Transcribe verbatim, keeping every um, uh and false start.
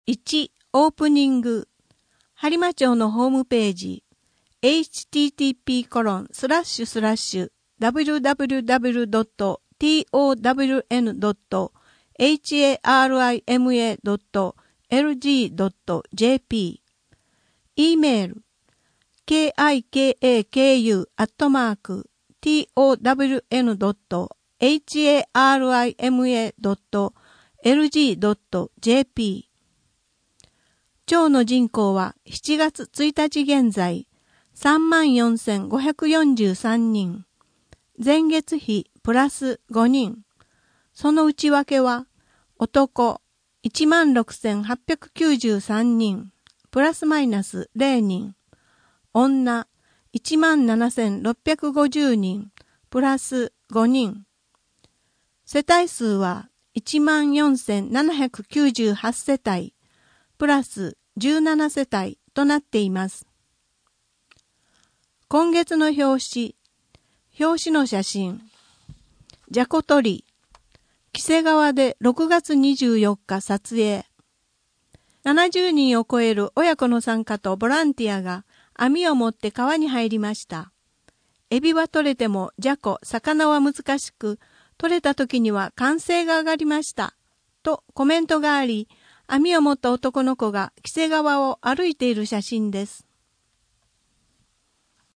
いち. オープニング。播磨町のホームページ エイチティーティーピーコロンスラッシュスラッシュダブリューダブリューダブリュードットトワンドットエイチエーアールアイエムエードットエルジードットジェーピー E メール ケーアイケーエーケーユー アットマーク トワンドットエイチエーアールアイエムエードットエルジードットジェーピー。町の人口はしちがつついたち現在 さんまんよんせんごひゃくよんじゅうさんにん。前月比プラスごにん。その内訳は男 いちまんろくせんはっぴゃくきゅうじゅうさんにん。プラスマイナスゼロにん。女 いちまんななせんろっぴゃくごじゅうにん。プラスごにん。世帯数はいちまんよんせんななひゃくきゅうじゅうはち世帯。プラスじゅうなな世帯となっています。今月の表紙、表紙の写真、じゃこ鳥、黄瀬川でろくがつにじゅうよっか撮影。ななじゅうにんを超える親子の参加とボランティアが網を持って川に入りました。エビは取れてもじゃこ、魚は難しく、取れた時には歓声が上がりました。とコメントがあり、網を持った男の子が黄瀬川を歩いている写真です。